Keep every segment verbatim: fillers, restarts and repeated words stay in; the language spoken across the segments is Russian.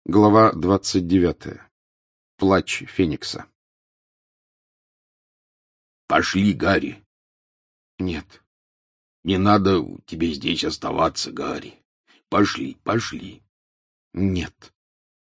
Глава двадцать девятая. Плач Феникса. — Пошли, Гарри. — Нет. — Не надо тебе здесь оставаться, Гарри. Пошли, пошли. — Нет.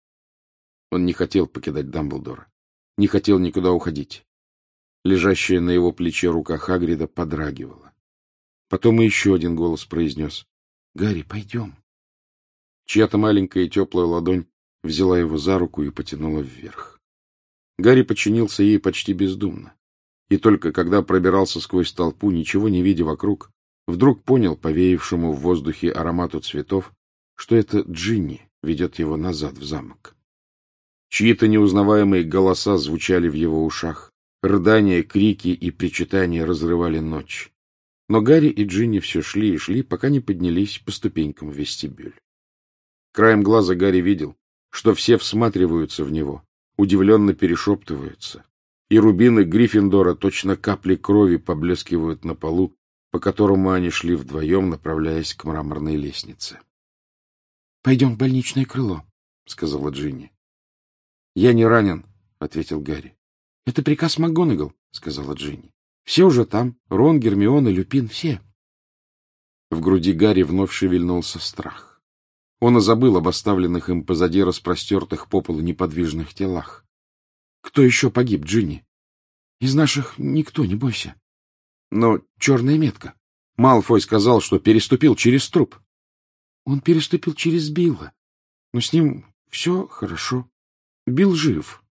Он не хотел покидать Дамблдора, не хотел никуда уходить. Лежащая на его плече рука Хагрида подрагивала. Потом и еще один голос произнес: — Гарри, пойдем. Чья-то маленькая и теплая ладонь взяла его за руку и потянула вверх. Гарри подчинился ей почти бездумно. И только когда пробирался сквозь толпу, ничего не видя вокруг, вдруг понял по веявшему в воздухе аромату цветов, что это Джинни ведет его назад в замок. Чьи-то неузнаваемые голоса звучали в его ушах, рыдания, крики и причитания разрывали ночь. Но Гарри и Джинни все шли и шли, пока не поднялись по ступенькам в вестибюль. Краем глаза Гарри видел, что все всматриваются в него, удивленно перешептываются, и рубины Гриффиндора точно капли крови поблескивают на полу, по которому они шли вдвоем, направляясь к мраморной лестнице. — Пойдем в больничное крыло, — сказала Джинни. — Я не ранен, — ответил Гарри. — Это приказ МакГонагал, — сказала Джинни. — Все уже там, Рон, Гермиона, Люпин, все. В груди Гарри вновь шевельнулся страх. Он и забыл об оставленных им позади распростертых по полу неподвижных телах. Кто еще погиб, Джинни? Из наших никто, не бойся. Но черная метка. Малфой сказал, что переступил через труп. Он переступил через Билла. Но с ним все хорошо. Билл жив.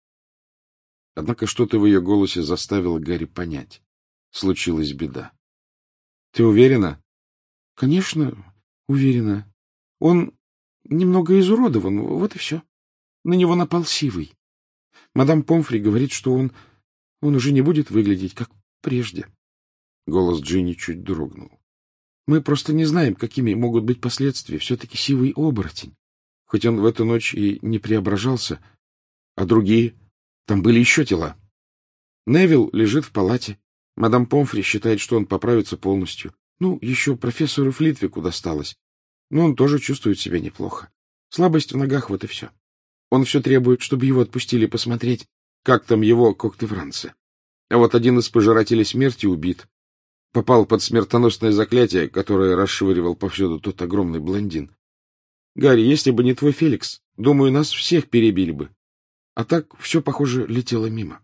Однако что-то в ее голосе заставило Гарри понять. Случилась беда. — Ты уверена? — Конечно, уверена. Он немного изуродован, вот и все. На него напал Сивый. Мадам Помфри говорит, что он, он уже не будет выглядеть, как прежде. Голос Джинни чуть дрогнул. Мы просто не знаем, какими могут быть последствия. Все-таки Сивый оборотень. Хоть он в эту ночь и не преображался, а другие... Там были еще тела. Невилл лежит в палате. Мадам Помфри считает, что он поправится полностью. Ну, еще профессору Флитвику досталось. Но он тоже чувствует себя неплохо. Слабость в ногах, вот и все. Он все требует, чтобы его отпустили посмотреть, как там его когтевранцы. А вот один из пожирателей смерти убит. Попал под смертоносное заклятие, которое расшвыривал повсюду тот огромный блондин. Гарри, если бы не твой Феликс, думаю, нас всех перебили бы. А так все, похоже, летело мимо.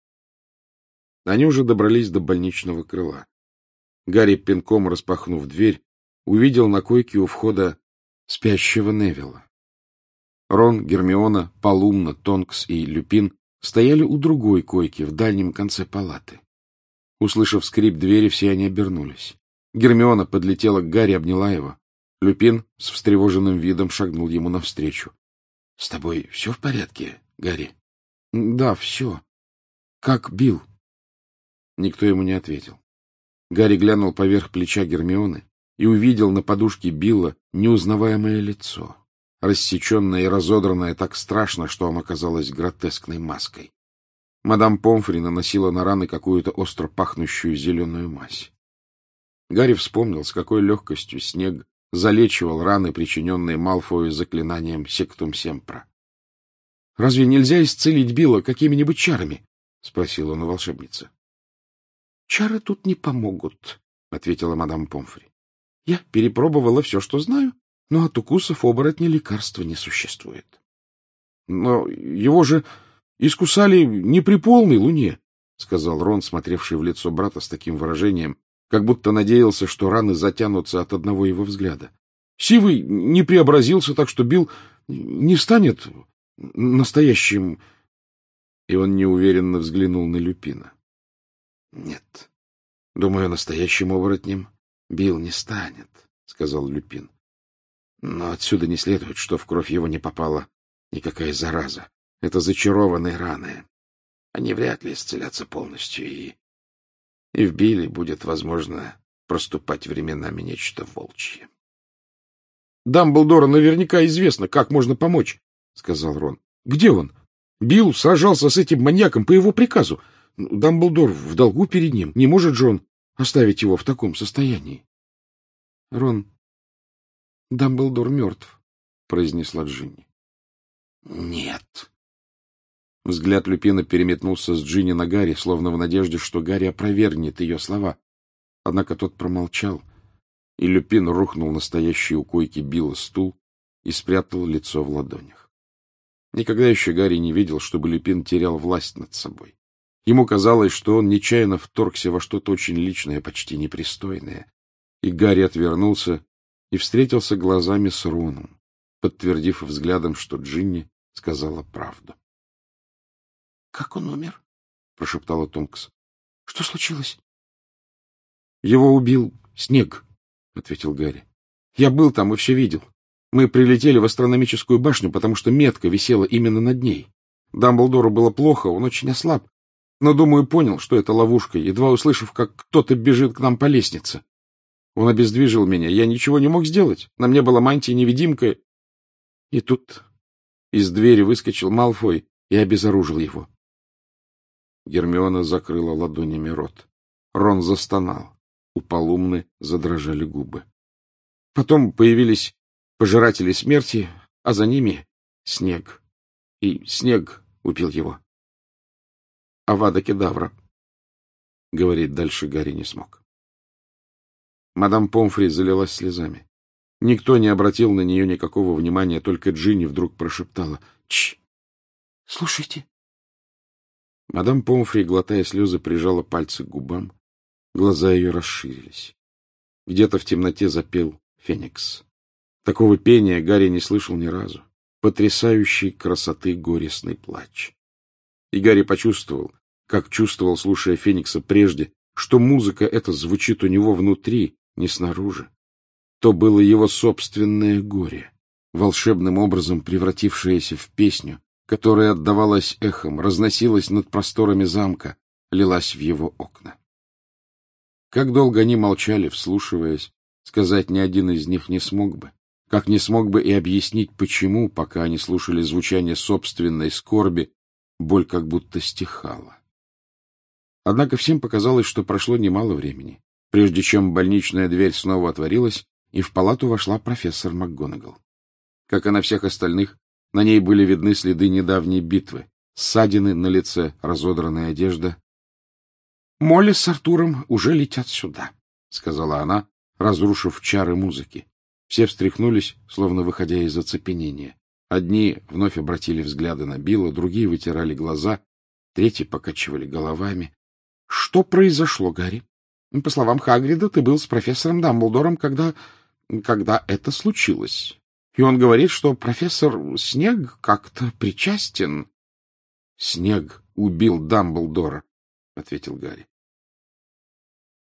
Они уже добрались до больничного крыла. Гарри, пинком распахнув дверь, увидел на койке у входа спящего Невилла. Рон, Гермиона, Полумна, Тонкс и Люпин стояли у другой койки в дальнем конце палаты. Услышав скрип двери, все они обернулись. Гермиона подлетела к Гарри, обняла его. Люпин с встревоженным видом шагнул ему навстречу. — С тобой все в порядке, Гарри? — Да, все. — Как Билл? Никто ему не ответил. Гарри глянул поверх плеча Гермионы и увидел на подушке Билла неузнаваемое лицо, рассеченное и разодранное так страшно, что оно казалось гротескной маской. Мадам Помфри наносила на раны какую-то остро пахнущую зеленую мазь. Гарри вспомнил, с какой легкостью снег залечивал раны, причиненные Малфою заклинанием Сектум Семпра. — Разве нельзя исцелить Билла какими-нибудь чарами? — спросил он у волшебницы. — Чары тут не помогут, — ответила мадам Помфри. — Я перепробовала все, что знаю, но от укусов оборотня лекарства не существует. — Но его же искусали не при полной луне, — сказал Рон, смотревший в лицо брата с таким выражением, как будто надеялся, что раны затянутся от одного его взгляда. Сивый не преобразился, так что Билл не станет настоящим... И он неуверенно взглянул на Люпина. — Нет, думаю, настоящим оборотнем Билл не станет, — сказал Люпин. — Но отсюда не следует, что в кровь его не попала никакая зараза. Это зачарованные раны. Они вряд ли исцелятся полностью, и... И в Билле будет, возможно, проступать временами нечто волчье. — Дамблдору наверняка известно, как можно помочь, — сказал Рон. — Где он? Билл сражался с этим маньяком по его приказу. Дамблдор в долгу перед ним. Не может же он оставить его в таком состоянии? — Рон, Дамблдор мертв, — произнесла Джинни. Нет. Взгляд Люпина переметнулся с Джинни на Гарри, словно в надежде, что Гарри опровергнет ее слова. Однако тот промолчал, и Люпин рухнул на стоящий у койки Билла стул и спрятал лицо в ладонях. Никогда еще Гарри не видел, чтобы Люпин терял власть над собой. Ему казалось, что он нечаянно вторгся во что-то очень личное, почти непристойное. И Гарри отвернулся и встретился глазами с Роном, подтвердив взглядом, что Джинни сказала правду. — Как он умер? — прошептала Тонкс. — Что случилось? — Его убил снег, — ответил Гарри. — Я был там и все видел. Мы прилетели в астрономическую башню, потому что метка висела именно над ней. Дамблдору было плохо, он очень ослаб, но, думаю, понял, что это ловушка, едва услышав, как кто-то бежит к нам по лестнице. Он обездвижил меня, я ничего не мог сделать. На мне была мантия-невидимка. И тут из двери выскочил Малфой и обезоружил его. Гермиона закрыла ладонями рот. Рон застонал. У Полумны задрожали губы. Потом появились пожиратели смерти, а за ними снег. И снег убил его. Авада Кедавра. Говорить дальше Гарри не смог. Мадам Помфри залилась слезами. Никто не обратил на нее никакого внимания, только Джинни вдруг прошептала: «Чш! Слушайте!» Мадам Помфри, глотая слезы, прижала пальцы к губам. Глаза ее расширились. Где-то в темноте запел феникс. Такого пения Гарри не слышал ни разу. Потрясающей красоты горестный плач. И Гарри почувствовал, как чувствовал, слушая феникса прежде, что музыка эта звучит у него внутри, не снаружи. То было его собственное горе, волшебным образом превратившееся в песню, которая отдавалась эхом, разносилась над просторами замка, лилась в его окна. Как долго они молчали, вслушиваясь, сказать ни один из них не смог бы, как не смог бы и объяснить, почему, пока они слушали звучание собственной скорби, боль как будто стихала. Однако всем показалось, что прошло немало времени, прежде чем больничная дверь снова отворилась, и в палату вошла профессор МакГонагал. Как и на всех остальных, на ней были видны следы недавней битвы, ссадины на лице, разодранная одежда. — Молли с Артуром уже летят сюда, — сказала она, разрушив чары музыки. Все встряхнулись, словно выходя из оцепенения. Одни вновь обратили взгляды на Билла, другие вытирали глаза, третьи покачивали головами. — Что произошло, Гарри? По словам Хагрида, ты был с профессором Дамблдором, когда... когда это случилось. И он говорит, что профессор Снег как-то причастен. — Снег убил Дамблдора, — ответил Гарри.